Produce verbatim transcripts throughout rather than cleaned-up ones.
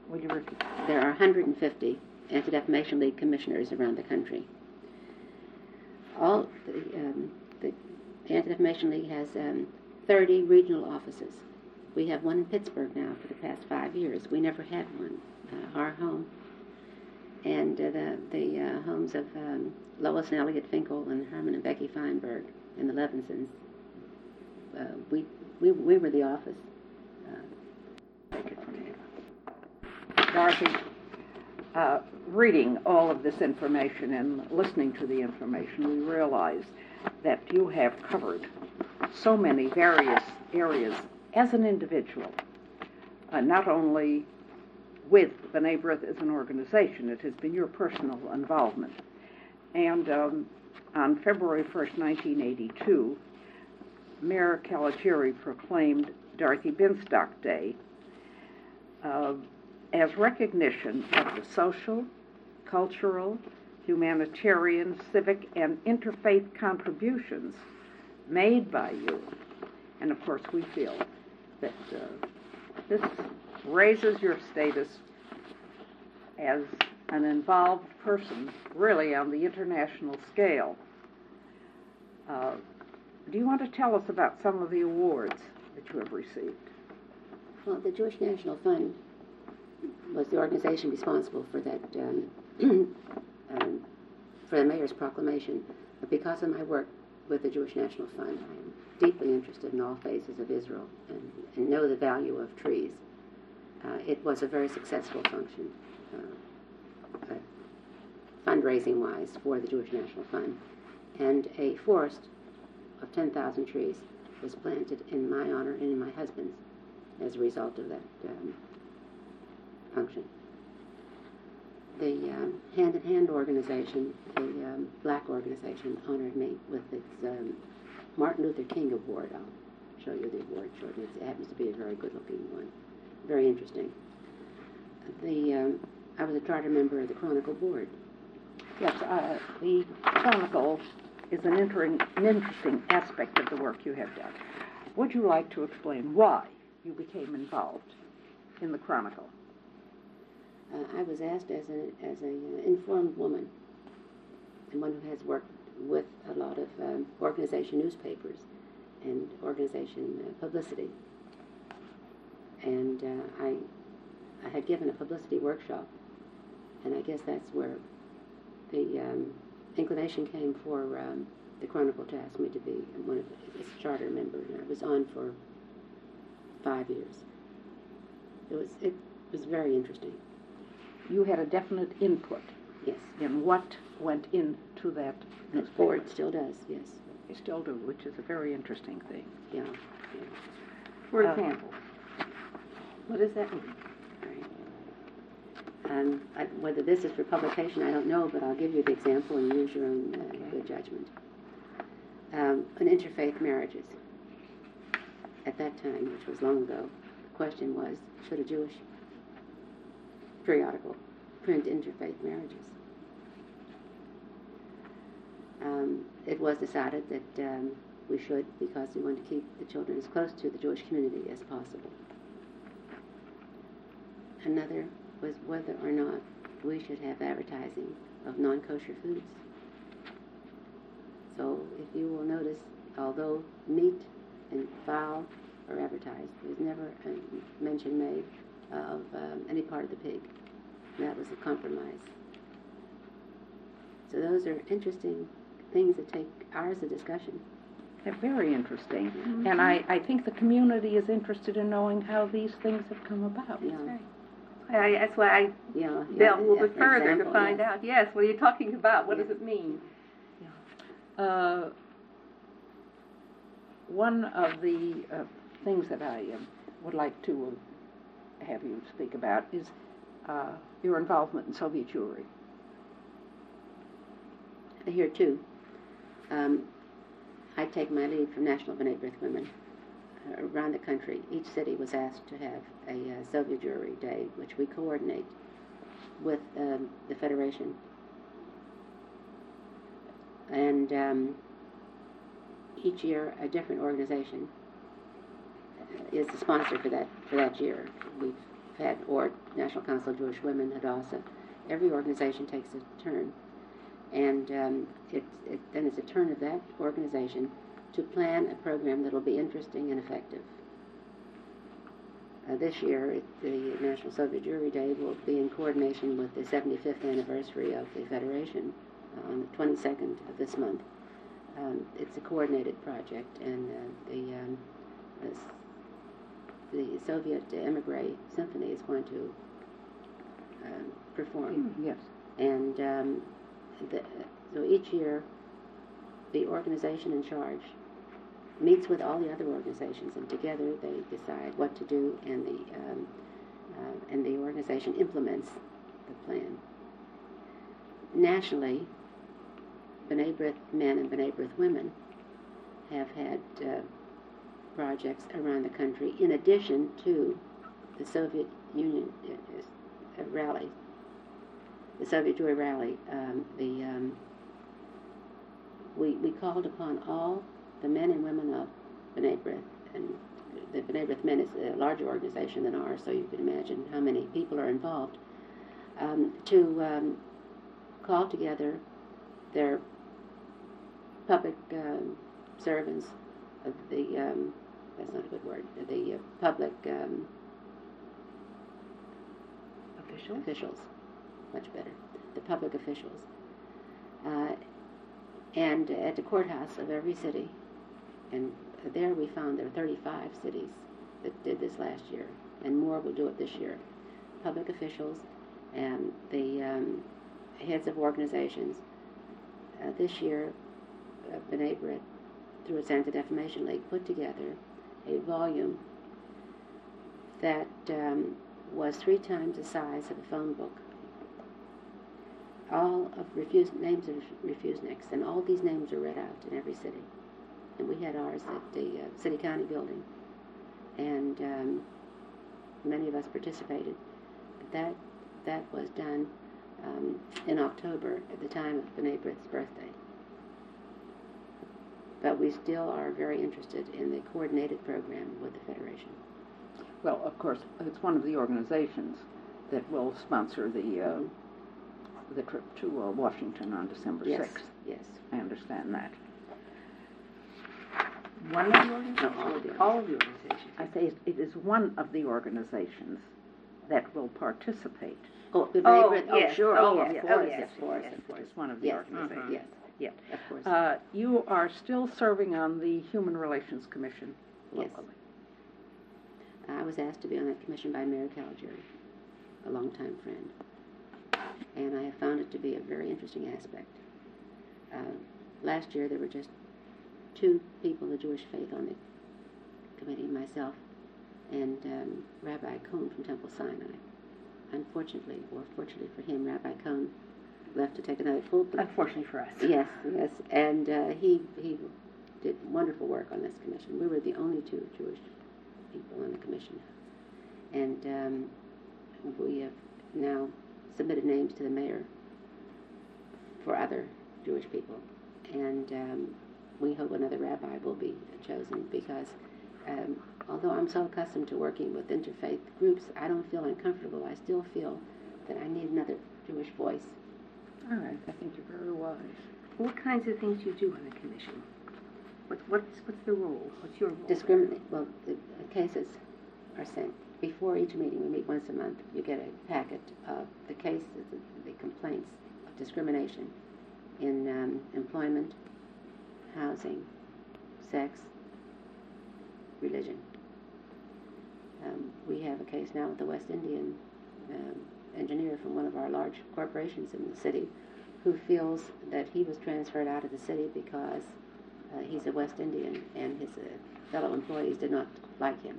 Will you repeat? There are one hundred fifty Anti-Defamation League commissioners around the country. All the, um, the Anti-Defamation League has um, thirty regional offices. We have one in Pittsburgh now for the past five years. We never had one. Uh, our home and uh, the, the uh, homes of um, Lois and Elliot Finkel and Herman and Becky Feinberg and the Levinsons. Uh, we, we, we were the office. Uh, Take it from here. Dorothy, uh, reading all of this information and listening to the information, we realize that you have covered so many various areas as an individual, uh, not only with B'nai B'rith as an organization, it has been your personal involvement. And um, on February first, nineteen eighty-two, Mayor Kalachiri proclaimed Dorothy Binstock Day uh, as recognition of the social, cultural, humanitarian, civic, and interfaith contributions made by you. And of course, we feel that uh, this raises your status as an involved person, really on the international scale. Uh, do you want to tell us about some of the awards that you have received? Well, the Jewish National Fund was the organization responsible for that, um, um, for the mayor's proclamation. But because of my work with the Jewish National Fund, I am deeply interested in all phases of Israel and, and know the value of trees. Uh, it was a very successful function, uh, uh, fundraising-wise, for the Jewish National Fund. And a forest of ten thousand trees was planted in my honor and in my husband's as a result of that um, function. The um, Hand in Hand organization, the um, black organization, honored me with its um, Martin Luther King Award. I'll show you the award shortly. It happens to be a very good-looking one. Very interesting. The um, I was a charter member of the Chronicle Board. Yes, uh, the Chronicle is an, inter- an interesting aspect of the work you have done. Would you like to explain why you became involved in the Chronicle? Uh, I was asked as an as a uh, informed woman, and one who has worked with a lot of um, organization newspapers and organization uh, publicity. And uh, I I had given a publicity workshop, and I guess that's where the um, inclination came for um, the Chronicle to ask me to be one of its charter members, and I was on for five years. It was it was very interesting. You had a definite input, yes, in what went into that the board still does, yes. You still do, which is a very interesting thing. Yeah. yeah. For Uh, example, what does that mean? Right. Um, I, whether this is for publication, I don't know, but I'll give you the example and use your own uh, okay. good judgment. Um, on interfaith marriages. At that time, which was long ago, the question was, should a Jewish periodical print interfaith marriages? Um, it was decided that um, we should, because we wanted to keep the children as close to the Jewish community as possible. Another was whether or not we should have advertising of non-kosher foods. So if you will notice, although meat and fowl are advertised, there's never a mention made of um, any part of the pig. And that was a compromise. So those are interesting things that take hours of discussion. They're very interesting. Mm-hmm. And I, I think the community is interested in knowing how these things have come about. Yeah. Right. I, that's why I Yeah, delved yeah, a little bit further example, to find yes. out. Yes, what are you talking about? What Yeah. does it mean? Uh, one of the uh, things that I um, would like to uh, have you speak about is uh, your involvement in Soviet Jewry. Here too, um, I take my lead from National B'nai B'rith Women. Uh, around the country, each city was asked to have a uh, Soviet Jewry Day, which we coordinate with um, the Federation. And um, each year, a different organization uh, is the sponsor for that for that year. We've had, or National Council of Jewish Women, Hadassah. Every organization takes a turn. And um, it, it, then it's a turn of that organization to plan a program that will be interesting and effective. Uh, this year, it, the National Soviet Jewry Day will be in coordination with the seventy-fifth anniversary of the Federation uh, on the twenty-second of this month. Um, it's a coordinated project, and uh, the, um, the, the Soviet Emigre Symphony is going to um, perform. Yes. And um, the, so each year, the organization in charge meets with all the other organizations, and together they decide what to do, and the um, uh, and the organization implements the plan. Nationally, B'nai B'rith men and B'nai B'rith women have had uh, projects around the country in addition to the Soviet Union uh, uh, rally, the Soviet Jewry rally. Um, the um, we we called upon all the men and women of B'nai B'rith, and the B'nai B'rith men is a larger organization than ours, so you can imagine how many people are involved, um, to um, call together their public um, servants, of the, um, that's not a good word, the uh, public um, Officials? officials, much better, the public officials, uh, and at the courthouse of every city. And there we found there are thirty-five cities that did this last year, and more will do it this year. Public officials and the um, heads of organizations. Uh, this year, uh, B'nai B'rith, through its Anti-Defamation League, put together a volume that um, was three times the size of a phone book. All of refuse, names of refuseniks, and all these names are read out in every city. And we had ours at the uh, City County building, and um, many of us participated. But that that was done um, in October at the time of B'nai B'rith's birthday. But we still are very interested in the coordinated program with the Federation. Well, of course, it's one of the organizations that will sponsor the uh, the trip to uh, Washington on December sixth. Yes, yes. I understand that. One of the organizations? No, all of the All of the organizations. I say it, it is one of the organizations that will participate. Oh, B'nai Oh, B'rith, yes. oh, sure, Oh, oh, yes. of Oh, course, yes. of course, Yes. of course. It's one of the Yes, organizations. yes, Yeah. of course. Uh, you are still serving on the Human Relations Commission Yes. locally. I was asked to be on that commission by Mayor Calgery, a longtime friend, and I have found it to be a very interesting aspect. Uh, last year there were just two people of the Jewish faith on the committee, myself and um, Rabbi Cohn from Temple Sinai. Unfortunately, or fortunately for him, Rabbi Cohn left to take another full. Unfortunately for us. Yes, yes, and uh, he he did wonderful work on this commission. We were the only two Jewish people on the commission, and um, we have now submitted names to the mayor for other Jewish people, and um, we hope another rabbi will be chosen, because um, although I'm so accustomed to working with interfaith groups, I don't feel uncomfortable. I still feel that I need another Jewish voice. All right, I think you're very wise. What kinds of things do you do on the commission? What, what's, what's the role? What's your role? Discriminate. Well, the uh, cases are sent before each meeting. We meet once a month. You get a packet of the cases, the, the complaints of discrimination in um, employment, housing, sex, religion. Um, we have a case now with the West Indian um, engineer from one of our large corporations in the city, who feels that he was transferred out of the city because uh, he's a West Indian and his uh, fellow employees did not like him.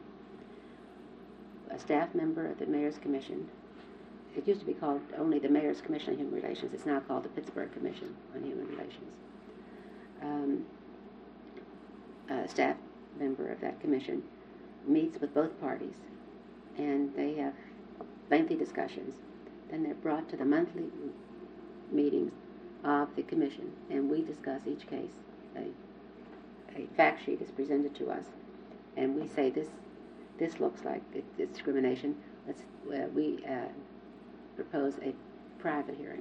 A staff member of the Mayor's Commission, it used to be called only the Mayor's Commission on Human Relations, it's now called the Pittsburgh Commission on Human Relations. Um, a staff member of that commission meets with both parties, and they have lengthy discussions. Then they're brought to the monthly meetings of the commission, and we discuss each case. A, a fact sheet is presented to us, and we say this this looks like it, it's discrimination. Let's uh, we uh, propose a private hearing.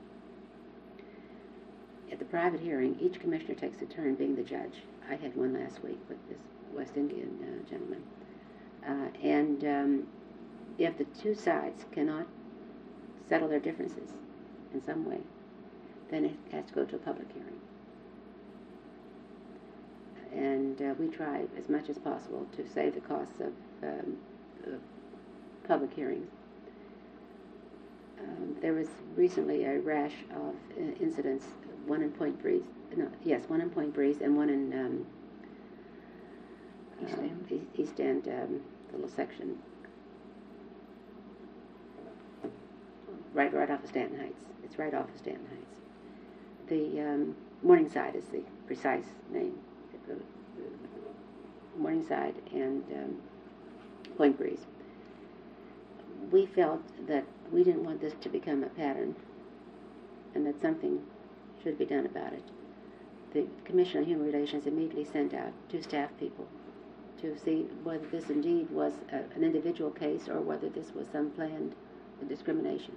At the private hearing, each commissioner takes a turn being the judge. I had one last week with this West Indian uh, gentleman. Uh, and um, if the two sides cannot settle their differences in some way, then it has to go to a public hearing. And uh, we try as much as possible to save the costs of um, uh, public hearings. Um, there was recently a rash of uh, incidents, one in Point Breeze, no, yes, one in Point Breeze and one in um, East uh, End. East, East End, um, little section, right, right off of Stanton Heights. It's right off of Stanton Heights. The um, Morningside is the precise name. Morningside and um, Point Breeze. We felt that we didn't want this to become a pattern and that something should be done about it. The Commission on Human Relations immediately sent out two staff people to see whether this indeed was a, an individual case or whether this was some planned discrimination.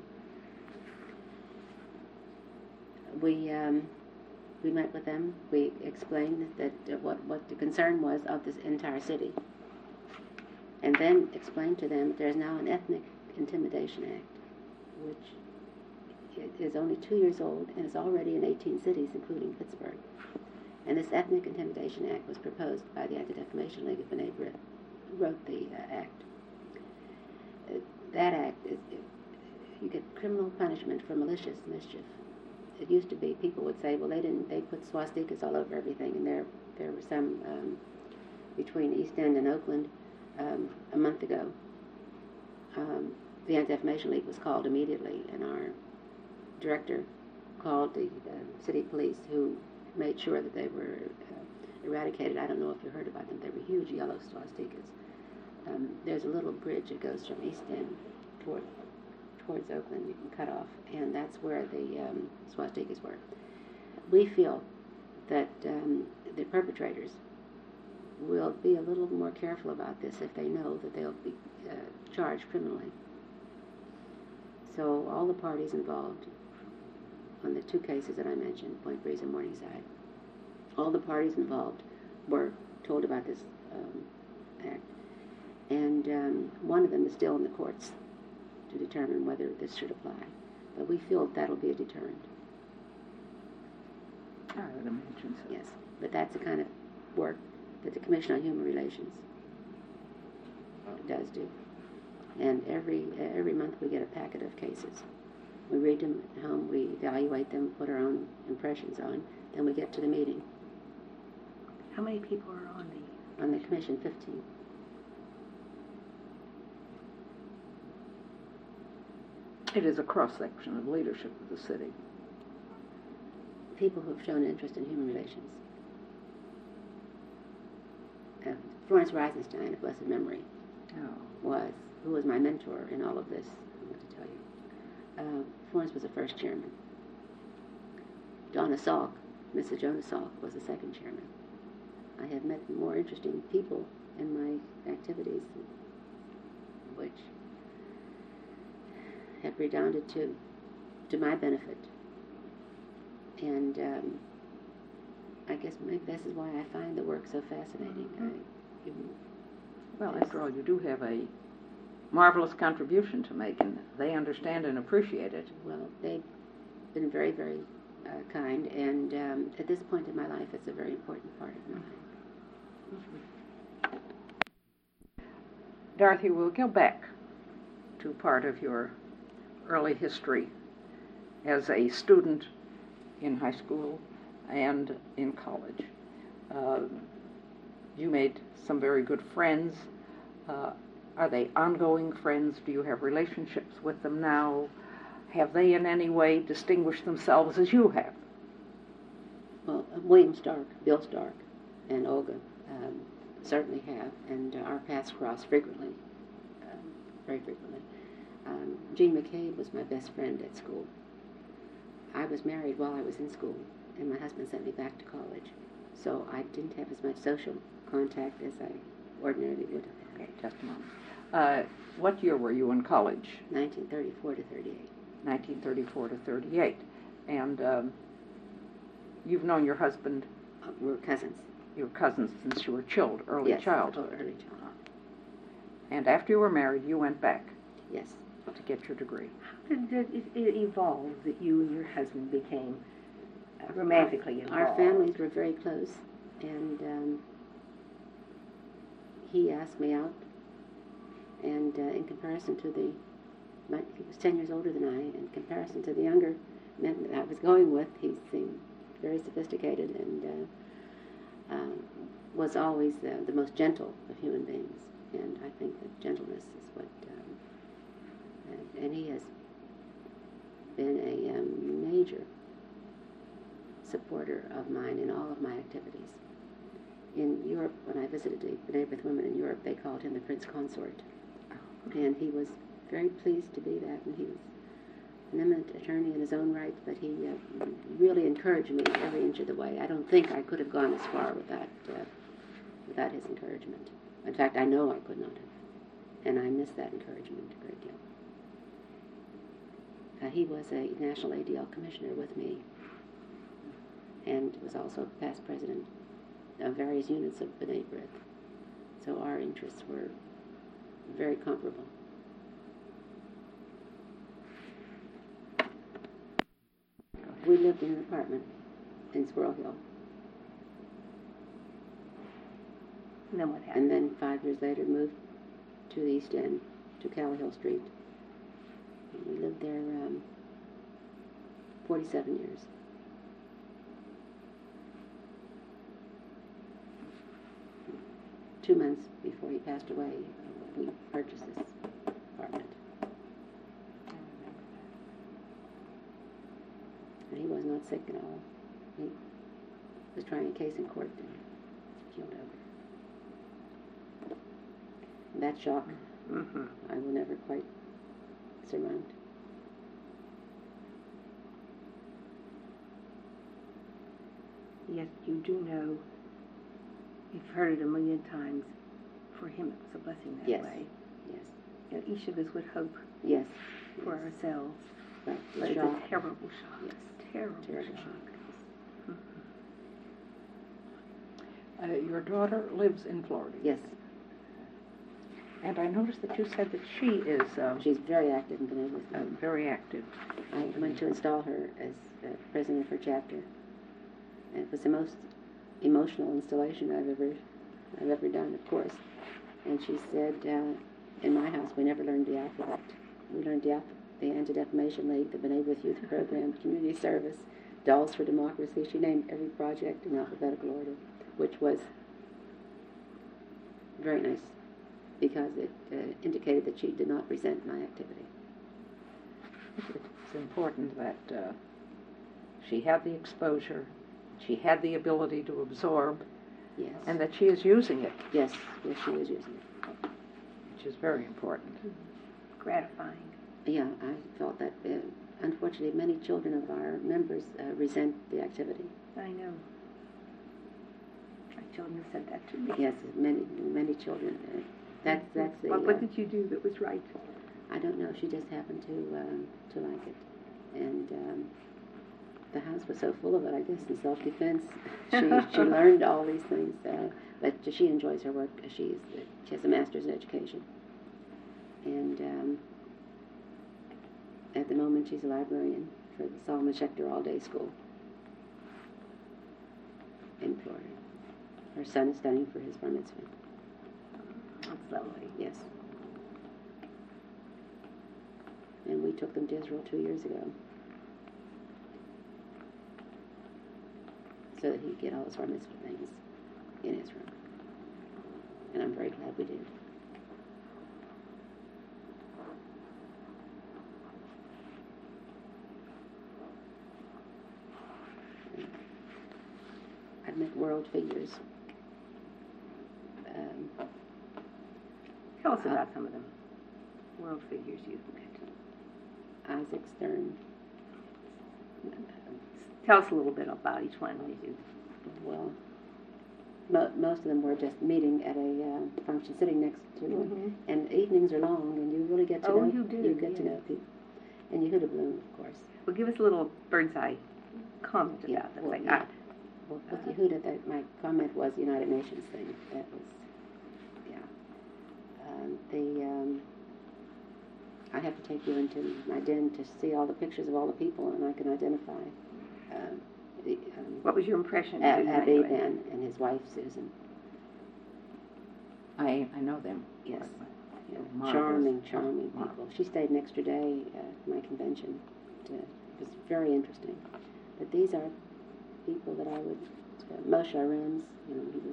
We um, we met with them. We explained that uh, what, what the concern was of this entire city. And then explained to them that there's now an Ethnic Intimidation Act, which is only two years old and is already in eighteen cities, including Pittsburgh. And this Ethnic Intimidation Act was proposed by the Anti-Defamation League of B'nai B'rith, who wrote the uh, act. Uh, that act, is, it, you get criminal punishment for malicious mischief. It used to be people would say, well, they didn't, they put swastikas all over everything, and there, there were some um, between East End and Oakland um, a month ago. Um, the Anti-Defamation League was called immediately, and our director called the uh, city police, who made sure that they were uh, eradicated. I don't know if you heard about them. They were huge yellow swastikas. Um, there's a little bridge that goes from East End toward towards Oakland, you can cut off, and that's where the um, swastikas were. We feel that um, the perpetrators will be a little more careful about this if they know that they'll be uh, charged criminally. So all the parties involved on the two cases that I mentioned, Point Breeze and Morningside, all the parties involved were told about this um, act, and um, one of them is still in the courts to determine whether this should apply. But we feel that'll be a deterrent. I would imagine so. Yes, but that's the kind of work that the Commission on Human Relations does do. And every every month we get a packet of cases. We read them at home, we evaluate them, put our own impressions on, then we get to the meeting. How many people are on the... On the Commission, fifteen. It is a cross-section of leadership of the city. People who have shown interest in human relations. Uh, Florence Reisenstein, of blessed memory, Oh. was, who was my mentor in all of this, I'm going to tell you. Uh, Florence was the first chairman. Donna Salk, Missus Jonah Salk, was the second chairman. I have met more interesting people in my activities, which have redounded to to my benefit. And um, I guess maybe this is why I find the work so fascinating. Mm-hmm. I, you, Well, after all, you do have a marvelous contribution to make, and they understand and appreciate it. well, they've been very, very uh, kind, and um, at this point in my life, it's a very important part of my life. Dorothy, we'll go back to part of your early history as a student in high school and in college. Uh, you made some very good friends. Uh, are they ongoing friends? Do you have relationships with them now? Have they in any way distinguished themselves as you have? Well, uh, William Stark, Bill Stark, and Olga um, certainly have, and uh, our paths cross frequently, um, very frequently. Um, Jean McCabe was my best friend at school. I was married while I was in school, and my husband sent me back to college, so I didn't have as much social contact as I ordinarily would have had. Okay, just a moment. Uh, what year were you in college? nineteen thirty-four to thirty-eight. nineteen thirty-four to thirty-eight. And um, you've known your husband, Uh, we're cousins. your cousins, since you were chilled, early Yes, child. oh, early child. And after you were married, you went back Yes. to get your degree. How did it, it evolve that you and your husband became uh, romantically involved? Our families were very close, and um, he asked me out, and uh, in comparison to the, my, he was ten years older than I, in comparison to the younger men that I was going with, he seemed very sophisticated and uh, uh, was always uh, the most gentle of human beings, and I think that gentleness is what, um, and, and he has been a um, major supporter of mine in all of my activities. In Europe, when I visited the B'nai B'rith women in Europe, they called him the Prince Consort. And he was very pleased to be that, and he was an eminent attorney in his own right, but he uh, really encouraged me every inch of the way. I don't think I could have gone as far without, uh, without his encouragement. In fact, I know I could not have, and I miss that encouragement a great deal. Uh, he was a National A D L commissioner with me, and was also past president of various units of B'nai B'rith. So our interests were very comparable. We lived in an apartment in Squirrel Hill, And then what happened? and then five years later moved to the East End, to Callowhill Street. And we lived there um, forty-seven years. Two months before he passed away, we purchased this apartment. And he was not sick at all. He was trying a case in court and killed over. And that shock, Mm-hmm. I will never quite surmount. Yes, you do know, you've heard it a million times, for him it was a blessing that Yes. way. Yes. You know, each of us would hope Yes. for Yes. ourselves, But the but shock. it's a terrible shock. Yes. Terrible, Terrible shock. shock. Uh, your daughter lives in Florida. Yes. And I noticed that you said that she is uh, She's very active in B'nai B'rith uh, women. very active. I went to install her as uh, president of her chapter. And it was the most emotional installation I've ever, I've ever done, of course. And she said, uh, in my house, we never learned the alphabet. We learned the, alpha- the Anti-Defamation League, the B'nai B'rith Youth Program, Community Service, Dolls for Democracy. She named every project in alphabetical order, which was very nice, because it uh, indicated that she did not resent my activity. It's important that uh, she had the exposure, she had the ability to absorb, Yes. and that she is using it, Yes, yes, she was using it. which is very important. Gratifying. Yeah, I felt that, uh, unfortunately, many children of our members uh, resent the activity. I know. My children said that to me. Yes, many, many children. Uh, that's that's the. What, what uh, did you do that was right? I don't know. She just happened to um, to like it, and um, the house was so full of it. I guess in self-defense, she she learned all these things. Uh, but she enjoys her work. She's she has a master's in education, and um, at the moment she's a librarian for the Solomon Schechter All-Day School in Florida. Her son is studying for his bar mitzvah. That's lovely. Yes. And we took them to Israel two years ago, so that he'd get all his bar mitzvah things in Israel. And I'm very glad we did. I've met world figures. Um, Tell us Uh, about some of them. World figures you've met. Isaac Stern. Tell us a little bit about each one. You do. Well, mo- most of them were just meeting at a uh, function, sitting next to Mhm. them. And evenings are long, and you really get to Oh, know. you do, You get to yes. know people, and you hit a bloom, of course. Well, give us a little bird's eye comment Yeah, about the well, thing. yeah. I- Well, with Yehuda, that my comment was the United Nations thing. That was, yeah. Um, the um, I have to take you into my den to see all the pictures of all the people, and I can identify um, the, um, What was your impression? A- when you went Abe to it? and, and his wife Susan. I, I know them. Yes, yeah, Marvelous. charming, charming Mar- people. She stayed an extra day at my convention. To, it was very interesting. But these are people that I would, uh, Moshe Arens, you know, he was.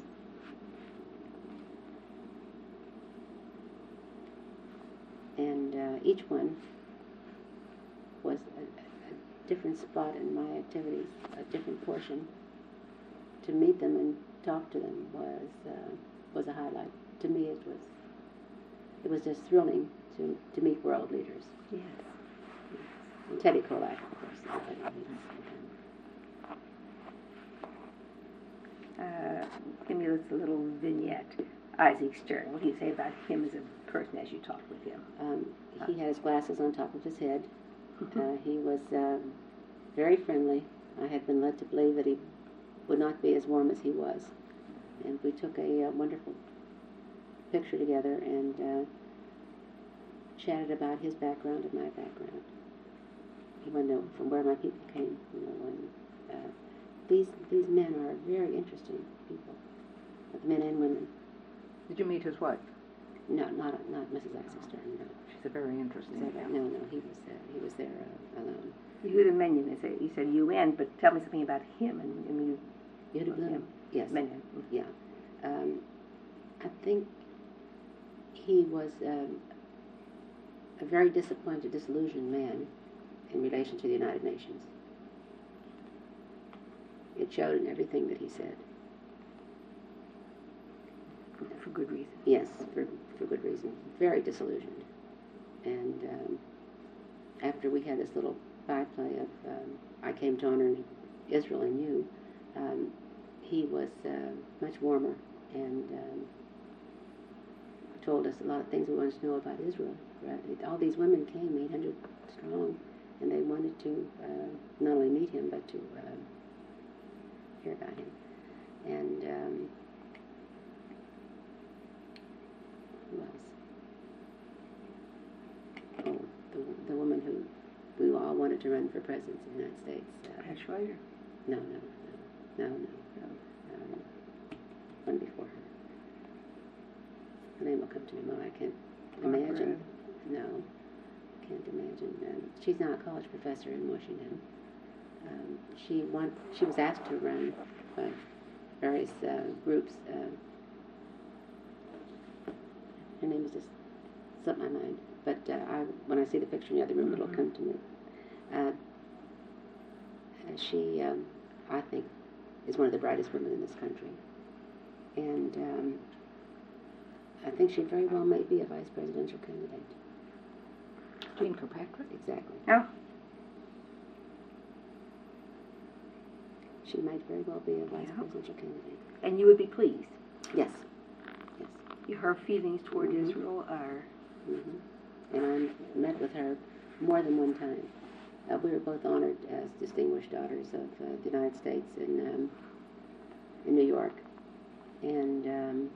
And uh, each one was a, a different spot in my activities, a different portion. To meet them and talk to them was uh, was a highlight. To me, it was it was just thrilling to to meet world leaders. Yes. And Teddy Kollek, of course. everybody meets him. Uh, give me just a little vignette. Isaac Stern, what do you say about him as a person as you talked with him? Um, he had his glasses on top of his head. Uh, he was uh, very friendly. I had been led to believe that he would not be as warm as he was. And we took a uh, wonderful picture together and uh, chatted about his background and my background. He wanted to know from where my people came. You know, and uh, these these men are very interesting people, both men and women. Did you meet his wife? No, not not Missus Isaac Stern. No, She's a very interesting Is that right? gal. No, no, he was uh, he was there uh, alone. Yehuda Menyon, you said, you said U N, but tell me something about him and, and you. Yehuda Bloom? Him. Yes. Menyon. Yeah. Um, I think he was um, a very disappointed, disillusioned man in relation to the United Nations. It showed in everything that he said. For, for good reason. Yes, for, for good reason. Very disillusioned. And um, after we had this little byplay of um, I came to honor Israel and you, um, he was uh, much warmer and um, told us a lot of things we wanted to know about Israel. Right? All these women came, eight hundred strong, and they wanted to uh, not only meet him, but to uh, hear about him. And um, who else? Oh, the, the woman who we all wanted to run for president of the United States. Uh, Pat Schroeder. no, no, no, no, no, no. Um, one before her. Her name will come to me more. I can't Barbara. imagine. No, can't imagine. Um, she's now a college professor in Washington. Um, she want, She was asked to run by various uh, groups. Uh, her name is just slipped my mind. But uh, I, when I see the picture in the other room, it'll Mhm. come to me. Uh, she, um, I think, is one of the brightest women in this country. And um, I think she very well may be a vice presidential candidate. Jean Kirkpatrick? Exactly. Oh, She might very well be a vice Yeah. presidential candidate. and you would be pleased. Yes. Yes. Her feelings toward Mhm. Israel are. Mm-hmm. And I met with her more than one time. Uh, we were both honored as distinguished daughters of uh, the United States in um, in New York, and um,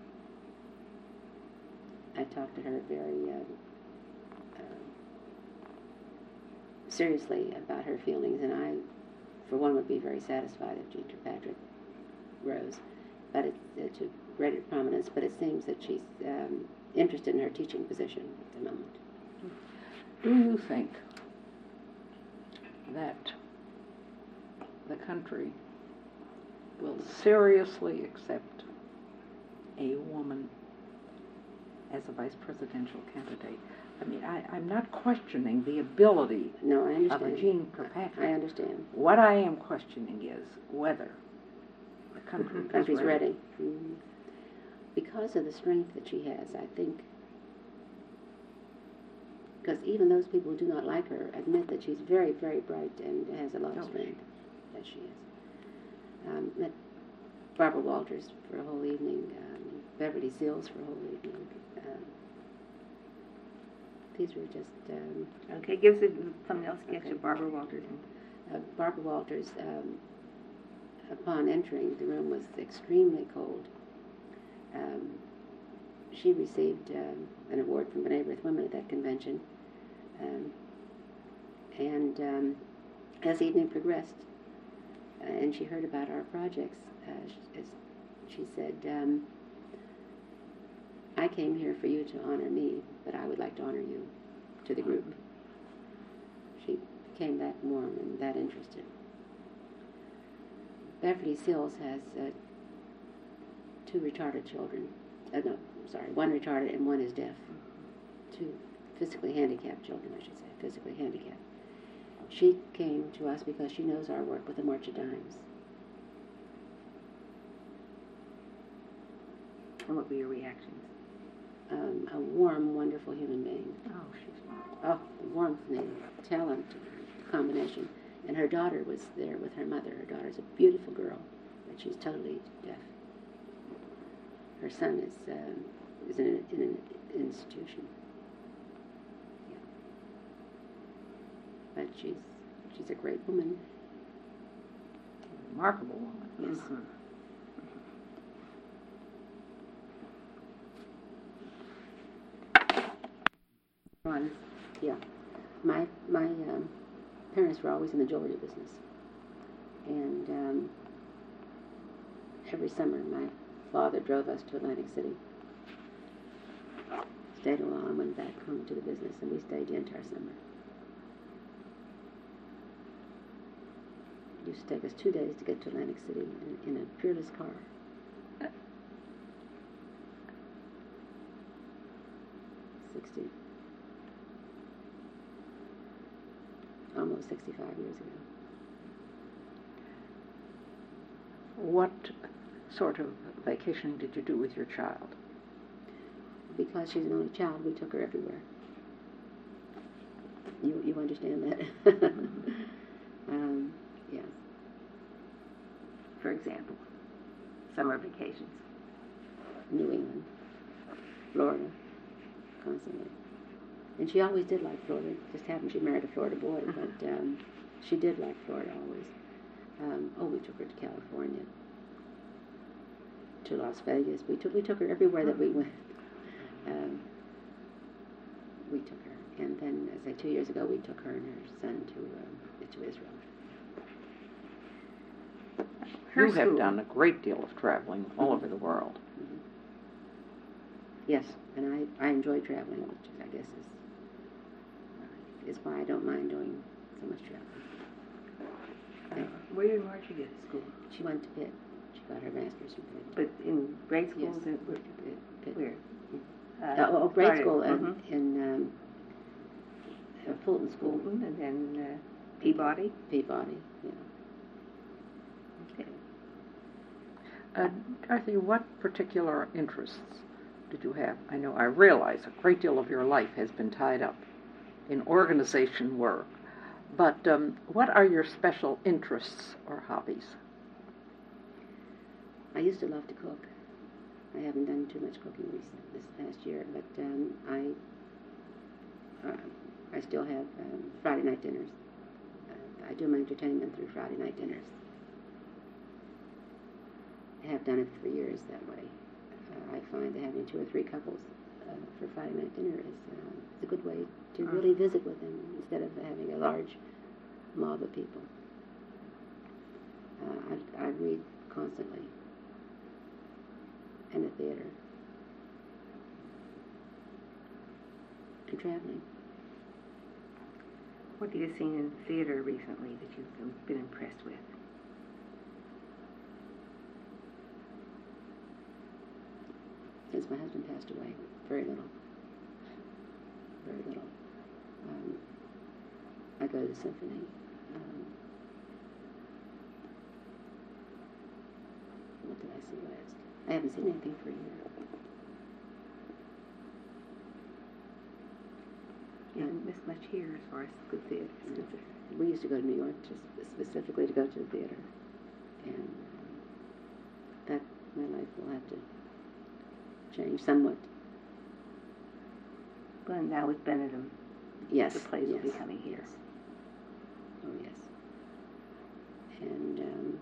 I talked to her very uh, uh, seriously about her feelings, and I, for one, would be very satisfied if Jean Kirkpatrick rose, but it, uh, to greater prominence. But it seems that she's um, interested in her teaching position at the moment. Do you think that the country will seriously accept a woman as a vice presidential candidate? I mean, I, I'm not questioning the ability No, I of understand. a Jean I Kirkpatrick. understand. What I am questioning is whether the country The is country's ready. ready. Mhm. Because of the strength that she has, I think. Because even those people who do not like her admit that she's very, very bright and has a lot of Oh, strength. Yes, she is. Um, but Barbara Walters for a whole evening, um, Beverly Sills for a whole evening. Um, these were just um, Okay, give us a, something else. Get Okay. to Barbara Walters. uh, Barbara Walters. Um, upon entering, the room was extremely cold. Um, she received um, an award from B'nai B'rith Women at that convention, um, and um, as the evening progressed, uh, and she heard about our projects, uh, she, as she said, um, I came here for you to honor me, but I would like to honor you to the group. She became that warm and that interested. Beverly Sills has uh, two retarded children. Uh, no, sorry, one retarded and one is deaf. Two physically handicapped children, I should say, physically handicapped. She came to us because she knows our work with the March of Dimes. And what were your reactions? Um, a warm, wonderful human being. Oh, she's wonderful. Oh, the warmth and the talent combination. And her daughter was there with her mother. Her daughter's a beautiful girl, but she's totally deaf. Her son is um, is in, a, in an institution. Yeah. But she's she's a great woman. Remarkable woman. Yes. Mhm. On. Yeah. My my um, parents were always in the jewelry business, and um, every summer my father drove us to Atlantic City, stayed a while, and went back home to the business, and we stayed the entire summer. It used to take us two days to get to Atlantic City in, in a Peerless car. Sixty. Almost sixty-five years ago. What sort of vacationing did you do with your child? Because she's an only child, we took her everywhere. You you understand that? um, yes. For example, summer vacations. New England, Florida, constantly. And she always did like Florida. It just happened she married a Florida boy, but um, she did like Florida always. Um, oh, we took her to California, to Las Vegas. We took we took her everywhere that we went. Um, we took her, and then, as I say, two years ago, we took her and her son to um, to Israel. Her you have school. done a great deal of traveling all over the world. Mm-hmm. Yes, and I, I enjoy traveling, which I guess is is why I don't mind doing so much traveling. Uh, where did Margie go to school? She went to Pitt. She got her master's from Pitt. But in grade school? Yes. Then where? Pitt, Pitt. where? Uh, oh, grade started- school in, mhm. in um, uh, Fulton School. Fulton, and then uh, Peabody. Peabody, yeah. Okay. Uh, Dorothy, what particular interests did you have? I know, I realize a great deal of your life has been tied up in organization work, but um, what are your special interests or hobbies? I used to love to cook. I haven't done too much cooking recent, this past year, but um, I uh, I still have um, Friday night dinners. Uh, I do my entertainment through Friday night dinners. I have done it for years that way. Uh, I find that having two or three couples uh, for Friday night dinner is uh, it's a good way to Mm. really visit with them instead of having a large mob of people. Uh, I, I read constantly. And a theater. And traveling. What have you seen in theater recently that you've been impressed with? Since my husband passed away, very little. Very little. Um, I go to the symphony. Um, what did I see last? I haven't seen anything for a year. You haven't missed much here as far as good theater is No. concerned. We used to go to New York just specifically to go to the theater. And um, my life will have to change somewhat. But now with Benedum, Yes. the plays will yes, be coming here. Yes. Oh, yes. And um,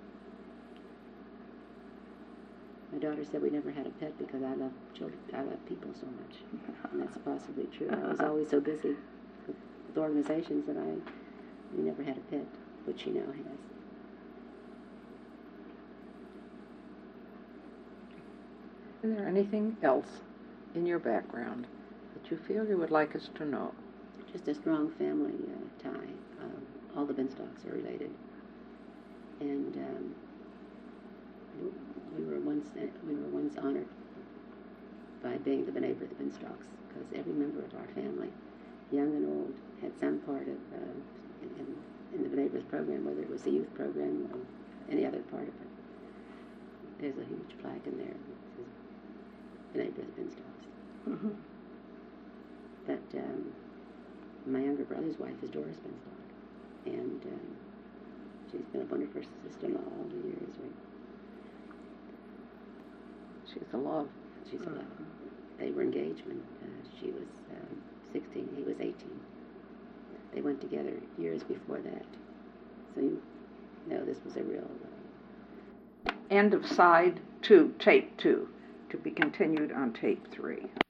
my daughter said we never had a pet because I love children. I love people so much, and that's possibly true. I was always so busy with, with organizations that I we never had a pet, which she now has. Is there anything else in your background that you feel you would like us to know? Just a strong family uh, tie. Um, all the Benstocks are related, and um, we were once uh, we were once honored by being the neighbor of the Benstocks, because every member of our family, young and old, had some part of uh, in, in the neighbors program, whether it was the youth program or any other part of it. There's a huge plaque in there that says the neighbor of the Benstocks. Mm-hmm. But um, my younger brother's wife is Doris Benstock, and um, she's been a wonderful sister-in-law all the years. Right? She's a love. She's a love. They were engaged when uh, she was um, sixteen, he was eighteen. They went together years before that. So you know this was a real... Uh, End of side two, tape two, to be continued on tape three.